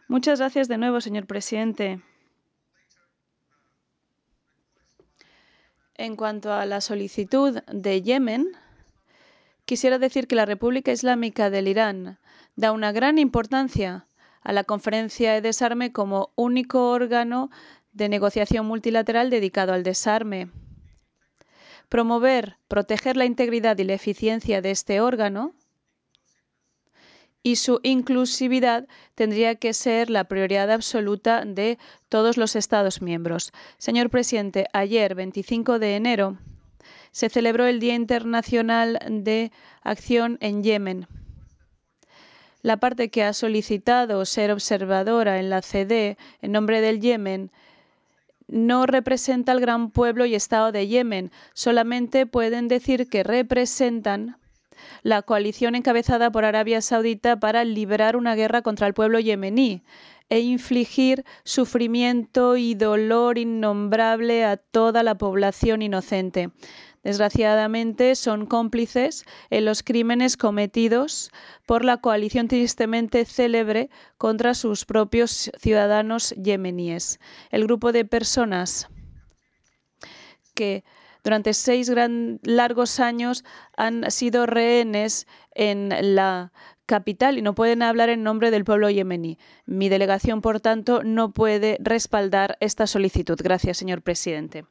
Muchas gracias de nuevo, señor presidente. En cuanto a la solicitud de Yemen, quisiera decir que la República Islámica del Irán da una gran importancia a la Conferencia de Desarme como único órgano de negociación multilateral dedicado al desarme. Promover, proteger la integridad y la eficiencia de este órgano y su inclusividad tendría que ser la prioridad absoluta de todos los Estados miembros. Señor presidente, ayer, 25 de enero, se celebró el Día Internacional de Acción en Yemen. La parte que ha solicitado ser observadora en la CD en nombre del Yemen no representa al gran pueblo y Estado de Yemen. Solamente pueden decir que representan la coalición encabezada por Arabia Saudita para librar una guerra contra el pueblo yemení e infligir sufrimiento y dolor innombrable a toda la población inocente. Desgraciadamente, son cómplices en los crímenes cometidos por la coalición tristemente célebre contra sus propios ciudadanos yemeníes. El grupo de personas que durante 6 largos años han sido rehenes en la capital y no pueden hablar en nombre del pueblo yemení. Mi delegación, por tanto, no puede respaldar esta solicitud. Gracias, señor presidente.